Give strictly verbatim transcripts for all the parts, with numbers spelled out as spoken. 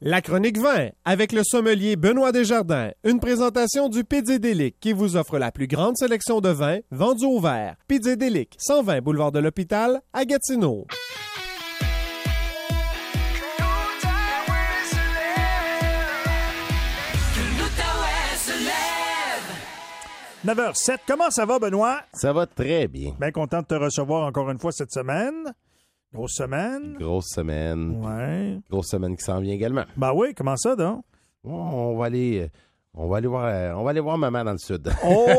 La chronique vin avec le sommelier Benoît Desjardins. Une présentation du Pizzédélic qui vous offre la plus grande sélection de vins vendus au verre. Pizzédélic, cent vingt boulevard de l'Hôpital à Gatineau. neuf heures zéro sept. Comment ça va, Benoît? Ça va très bien. Bien content de te recevoir encore une fois cette semaine. Grosse semaine. Grosse semaine. Ouais. Grosse semaine qui s'en vient également. Ben oui, comment ça, donc? On va aller, on va aller voir, on va aller voir maman dans le sud.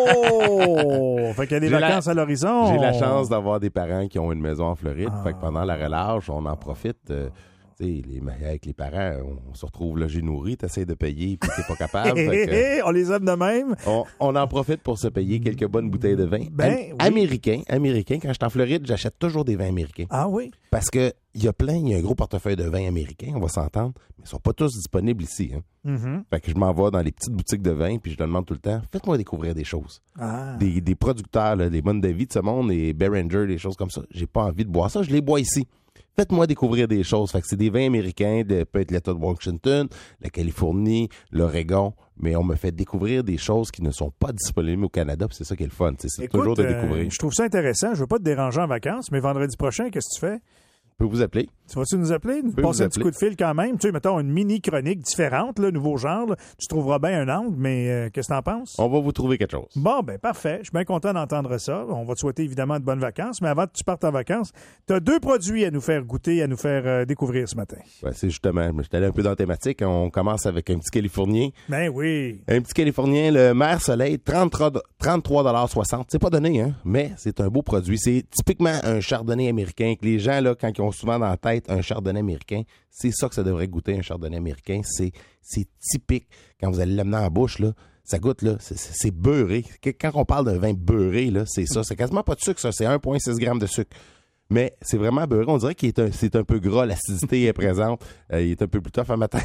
Oh! Fait qu'il y a des J'ai vacances la, à l'horizon. J'ai la chance d'avoir des parents qui ont une maison en Floride. Ah. Fait que pendant la relâche, on en profite. Euh, Les, avec les parents, on, on se retrouve logé nourri, t'essaies de payer puis t'es pas capable. que, on les aime de même. On, on en profite pour se payer quelques bonnes bouteilles de vin. Ben, Am- oui. Américains, américains. Quand je suis en Floride, j'achète toujours des vins américains. Ah oui? Parce que il y a plein, il y a un gros portefeuille de vins américains, on va s'entendre, mais ils sont pas tous disponibles ici. Hein. Mm-hmm. Fait que je m'en vais dans les petites boutiques de vin puis je leur demande tout le temps, faites-moi découvrir des choses. Ah. Des, des producteurs, là, des Mondavi de ce monde, des Beringer, des choses comme ça. J'ai pas envie de boire ça, je les bois ici. Faites-moi découvrir des choses. Fait que c'est des vins américains, de, peut-être l'État de Washington, la Californie, l'Oregon, mais on me fait découvrir des choses qui ne sont pas disponibles au Canada, puis c'est ça qui est le fun. C'est Écoute, toujours de euh, découvrir. je trouve ça intéressant. Je veux pas te déranger en vacances, mais vendredi prochain, qu'est-ce que tu fais? Je peux vous appeler. Tu vas-tu nous appeler? Nous peux passer vous un petit coup de fil quand même. Tu sais, mettons une mini-chronique différente, là, nouveau genre. Là. Tu trouveras bien un angle, mais euh, qu'est-ce que t'en penses? On va vous trouver quelque chose. Bon, ben parfait. Je suis bien content d'entendre ça. On va te souhaiter évidemment de bonnes vacances. Mais avant que tu partes en vacances, tu as deux produits à nous faire goûter, à nous faire euh, découvrir ce matin. Ben, c'est justement, je suis allé un peu dans la thématique. On commence avec un petit Californien. Ben oui. Un petit Californien, le Mer Soleil, trente-trois dollars soixante. C'est pas donné, hein, mais c'est un beau produit. C'est typiquement un chardonnay américain que les gens, là, quand ils ont souvent dans la tête un chardonnay américain, c'est ça que ça devrait goûter, un chardonnay américain. C'est, c'est typique. Quand vous allez l'amener en bouche, là, ça goûte, là, c'est, c'est, c'est beurré. Quand on parle d'un vin beurré, là, c'est ça. C'est quasiment pas de sucre, ça. C'est un virgule six grammes de sucre. Mais c'est vraiment beurré. On dirait qu'il est un, c'est un peu gras. L'acidité est présente. Euh, il est un peu plus tough à matin.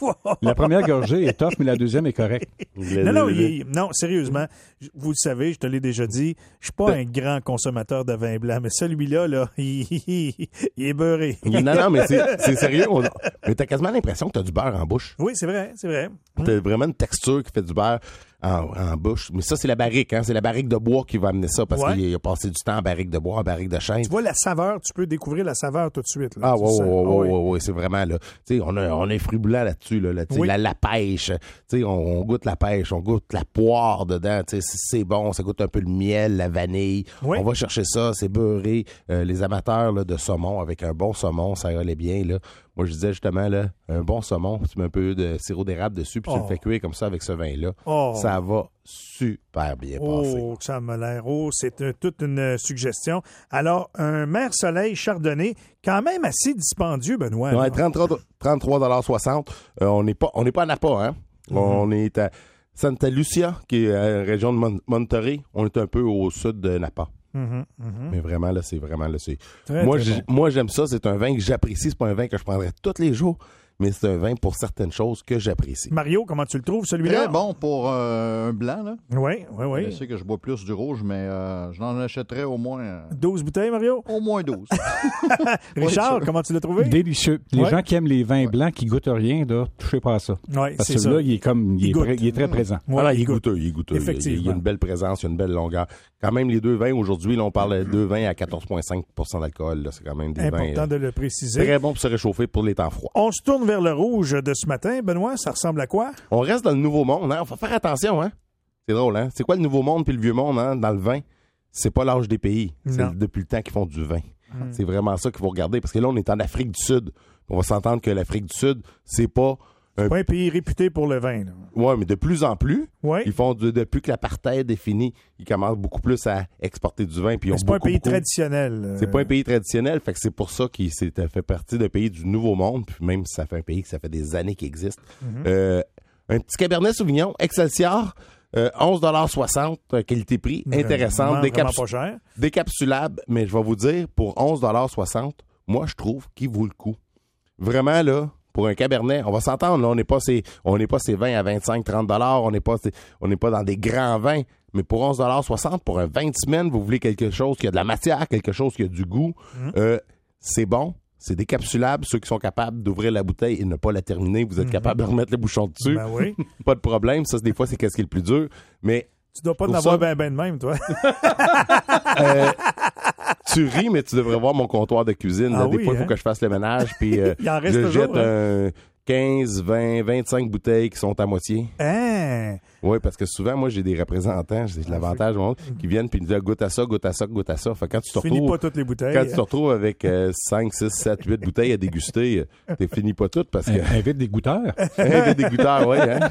La première gorgée est tough, mais la deuxième est correcte. Le, non, non, le, il est, non, sérieusement, vous le savez, je te l'ai déjà dit, je suis pas un grand consommateur de vin blanc, mais celui-là, là, il, il, il est beurré. Non, non, mais c'est, c'est sérieux. On, mais t'as quasiment l'impression que t'as du beurre en bouche. Oui, c'est vrai, c'est vrai. T'as vraiment une texture qui fait du beurre en, en bouche. Mais ça, c'est la barrique, hein. C'est la barrique de bois qui va amener ça parce Ouais. qu'il a passé du temps en barrique de bois, en barrique de chêne. Tu vois la saveur, tu peux découvrir la saveur tout de suite. Là, Ah, tu ouais, sens. ouais, ouais, Ah oui. ouais, ouais, c'est vraiment, là. Tu sais, on a, on a un fruit blanc là-dessus, là. là tu sais, Oui. la, la pêche. Tu sais, on, on goûte la pêche, on goûte la poire dedans. Tu sais, c'est, c'est bon, ça goûte un peu le miel, la vanille. Oui. On va chercher ça, c'est beurré. Euh, les amateurs, là, de saumon, avec un bon saumon, ça allait bien, là. Moi, je disais justement, là, un bon saumon, tu mets un peu de sirop d'érable dessus, puis Oh. tu le fais cuire comme ça avec ce vin-là. Oh. Ça va super bien passer. Oh, que ça m'a l'air. Oh, c'est un- toute une euh, suggestion. Alors, un Mer Soleil chardonnay, quand même assez dispendieux, Benoît. Ouais, là. trente-trois dollars soixante. Euh, on n'est pas, on n'est pas à Napa, hein? Mm-hmm. On est à Santa Lucia, qui est à la région de Mon- Monterey. On est un peu au sud de Napa. Mhm, mhm. Mais vraiment, là, c'est vraiment, là, c'est... Très, moi, très j'ai- bon. moi, j'aime ça. C'est un vin que j'apprécie. C'est pas un vin que je prendrais tous les jours, mais c'est un vin pour certaines choses que j'apprécie. Mario, comment tu le trouves, celui-là? Très bon pour euh, un blanc, là. Oui, oui, oui. Je sais que je bois plus du rouge, mais euh, je n'en achèterais au moins euh, douze bouteilles, Mario? au moins douze. Richard, sûr. comment tu l'as trouvé? Délicieux. Les Ouais. gens qui aiment les vins blancs, qui goûtent rien, là, touchez pas à ça. Oui, Parce c'est que ça. celui-là, il est comme, il, Il est, goûte. pré- il est très présent. Ouais, Ah, il est goûte. goûteux, il est goûteux. Il y a- Il y a Effectivement. une belle présence, il y a une belle longueur. Quand même, les deux vins, aujourd'hui, là, on parle de deux vins à quatorze virgule cinq pour cent d'alcool. Là. C'est quand même des Important vins de le préciser. très bons pour se réchauffer pour les temps froids. On se tourne vers le rouge de ce matin. Benoît, ça ressemble à quoi? On reste dans le nouveau monde, hein? Faut faire attention, hein? C'est drôle, hein? C'est quoi le nouveau monde puis le vieux monde, hein? Dans le vin, c'est pas l'âge des pays. C'est Non. depuis le temps qu'ils font du vin. C'est vraiment ça qu'il faut regarder. Parce que là, on est en Afrique du Sud. On va s'entendre que l'Afrique du Sud, c'est pas un... Pas un pays réputé pour le vin. Là. Ouais, mais de plus en plus, Ouais. ils font du- depuis que l'apartheid est fini, ils commencent beaucoup plus à exporter du vin. Puis ils Mais ont c'est pas un beaucoup, pays beaucoup- traditionnel. euh. C'est pas un pays traditionnel, fait que c'est pour ça qu'il s'est- fait partie d'un pays du Nouveau Monde, puis même si ça fait un pays que ça fait des années qu'il existe. Euh, un petit Cabernet Sauvignon, Excelsior, euh, onze dollars soixante, euh, qualité-prix, intéressante, Vraiment, vraiment décaps- pas cher. décapsulable, mais je vais vous dire, pour onze dollars soixante, moi, je trouve qu'il vaut le coup. Vraiment, là, pour un Cabernet, on va s'entendre, là, on n'est pas ces, on n'est pas ces vins à vingt-cinq trente dollars, on n'est pas, ces- on n'est pas dans des grands vins, mais pour onze dollars soixante, pour un vin de semaine, vous voulez quelque chose qui a de la matière, quelque chose qui a du goût, euh, c'est bon, C'est décapsulable. Ceux qui sont capables d'ouvrir la bouteille et ne pas la terminer, vous êtes Mhm. capable de remettre le bouchon dessus. Ben oui. Pas de problème. Ça, c'est des fois, c'est qu'est-ce qui est le plus dur. Mais Tu dois pas en Pour avoir ça- ben ben de même, toi. euh, tu ris, mais tu devrais voir mon comptoir de cuisine. Ah là. Des oui, fois, il hein? faut que je fasse le ménage. Puis euh, Il en reste je toujours, jette hein? un quinze, vingt, vingt-cinq bouteilles qui sont à moitié. Hein? Oui, parce que souvent, moi, j'ai des représentants, j'ai l'avantage du monde, qui viennent puis ils disent goûte à ça, goûte à ça, goûte à ça. Fait que quand tu te Tu finis retrouves, pas toutes les bouteilles. quand tu te retrouves avec euh, cinq, six, sept, huit bouteilles à déguster, euh, t'es fini pas toutes parce que In- Invite des goûteurs. des dégoûteurs, oui, hein.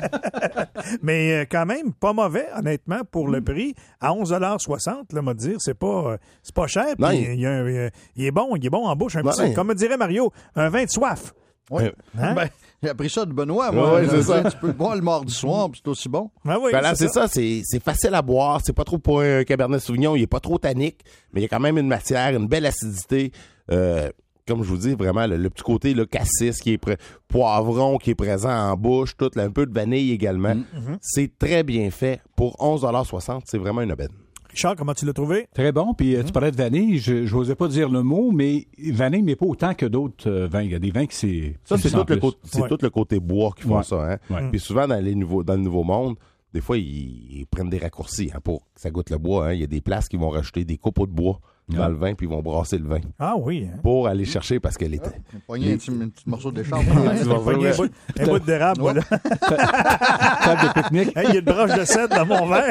Mais euh, quand même, pas mauvais, honnêtement, pour le prix. À onze dollars soixante, là, m'a dire, c'est pas, euh, c'est pas cher. Non, puis il- il, y a un- euh, il est bon, il est bon en bouche. Un Non, petit, mais- comme me dirait Mario, un vin de soif. Oui. Hein? Ben, j'ai appris ça de Benoît, moi. Ouais, ouais, c'est Je ça. dis, Tu peux le boire le mardi soir, puis c'est aussi bon. Ah oui, Ben là, c'est ça, c'est, c'est facile à boire. C'est pas trop pour un Cabernet Sauvignon. Il est pas trop tannique, mais il y a quand même une matière, une belle acidité. Euh, comme je vous dis, vraiment, le, le petit côté là, cassis qui est prêt, poivron qui est présent en bouche, tout, là, un peu de vanille également. C'est très bien fait. Pour onze dollars soixante, c'est vraiment une aubaine. Richard, comment tu l'as trouvé? Très bon. Puis euh, tu parlais de vanille. Je n'osais pas dire le mot, mais vanille, mais pas autant que d'autres euh, vins. Il y a des vins qui c'est. Ça, qui c'est, sentent tout le, plus. côté, c'est Ouais. tout le côté bois qui font Ouais. ça. Hein? Ouais. Puis souvent, dans, les nouveaux, dans le Nouveau Monde, des fois, ils, ils prennent des raccourcis hein, pour que ça goûte le bois. Hein. Il y a des places qui vont rajouter des copeaux de bois dans Ouais. le vin, puis ils vont brasser le vin Ah oui. Hein? pour aller chercher parce qu'elle était... Pogner un petit, un petit morceau d'écharpe. Tu vas Pogner un voir, bout, un bout d'érable, voilà. Table de pique-nique. Hey, il y a une broche de cèdre dans mon verre.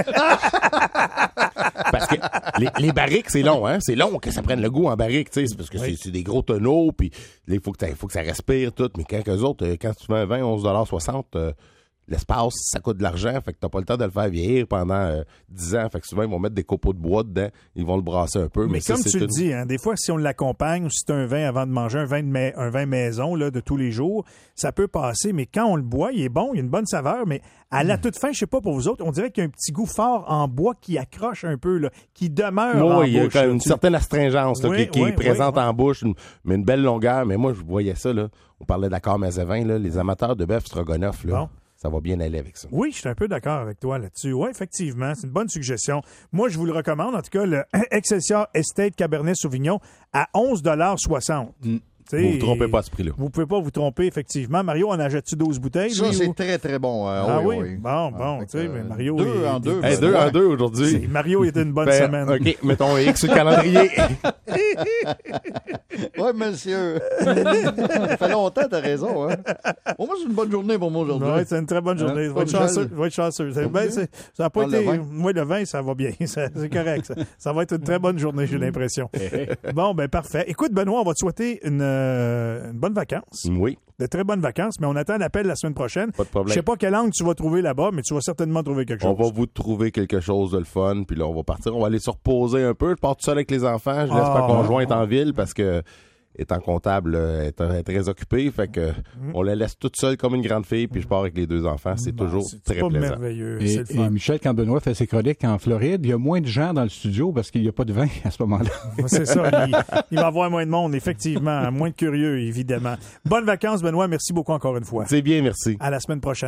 Parce que les, les barriques, c'est long, hein? C'est long que ça prenne le goût en barrique, tu sais. C'est parce que Oui. c'est, c'est des gros tonneaux, puis là, il faut que, t'as- faut que ça respire tout. Mais quand eux autres, euh, quand tu fais un vin, onze dollars soixante, euh, l'espace, ça coûte de l'argent. Fait que t'as pas le temps de le faire vieillir pendant euh, dix ans. Fait que souvent, ils vont mettre des copeaux de bois dedans. Ils vont le brasser un peu. Mais, Mais ça, comme c'est tu le une- dis, hein, des fois, si on l'accompagne ou si c'est un vin avant de manger, un vin, de mai- un vin maison là, de tous les jours, ça peut passer. Mais quand on le boit, il est bon, il a une bonne saveur. Mais à Hmm. la toute fin, je sais pas pour vous autres, on dirait qu'il y a un petit goût fort en bois qui accroche un peu, là, qui demeure en Oui, il y a bouche. quand même là, une tu- certaine astringence là, Oui, qui, qui oui, est présente oui, en bouche, une- mais une belle longueur. Mais moi, je voyais ça, là. On parlait d'accord Mazavin, là. Les amateurs de bœuf stroganoff, là. Bon. Ça va bien aller avec ça. Oui, je suis un peu d'accord avec toi là-dessus. Oui, effectivement, c'est une bonne suggestion. Moi, je vous le recommande. En tout cas, le Excelsior Estate Cabernet Sauvignon à onze dollars soixante. Vous vous trompez pas à ce prix-là. Vous pouvez pas vous tromper, effectivement. Mario, en achètes-tu douze bouteilles? Ça, lui, c'est ou- très, très bon. euh, Ah oui? oui? Bon, Ah, bon, fait tu sais, que, mais Mario... Deux il- en deux. Hey, ben, deux ouais. en deux aujourd'hui. C'est- Mario était une bonne Ben, semaine. OK, mettons un X sur le calendrier. Oui, monsieur. Ça fait longtemps, t'as raison. Hein? Bon, moi, c'est une bonne journée pour moi aujourd'hui. Ouais, c'est une très bonne journée. Hein? Va être Pas de chanceux. gel. Va être chanceux. C'est- Pas ben, de c'est- ça n'a pas Prendre le été. vin. Oui, le vin, ça va bien. Ça- C'est correct. Ça. Ça va être une très bonne journée, j'ai l'impression. Bon, ben parfait. Écoute, Benoît, on va te souhaiter une, euh, une bonne vacance. Oui, De très bonnes vacances, mais on attend l'appel la semaine prochaine. pas de Je problème. sais pas quelle langue tu vas trouver là-bas, mais tu vas certainement trouver quelque chose. On va vous trouver quelque chose de le fun, puis là, on va partir. On va aller se reposer un peu. Je pars tout seul avec les enfants. Je laisse Ah. ma conjointe en ville parce que, étant comptable, euh, elle est elle est très occupée. Fait que, on la laisse toute seule comme une grande fille, puis je pars avec les deux enfants. C'est Bon, toujours c'est très pas plaisant. merveilleux. Et, C'est le et fun. Michel, quand Benoît fait ses chroniques en Floride, il y a moins de gens dans le studio parce qu'il n'y a pas de vin à ce moment-là. C'est ça. Il, il va y avoir moins de monde, effectivement. Moins de curieux, évidemment. Bonnes vacances, Benoît. Merci beaucoup encore une fois. C'est bien, merci. À la semaine prochaine.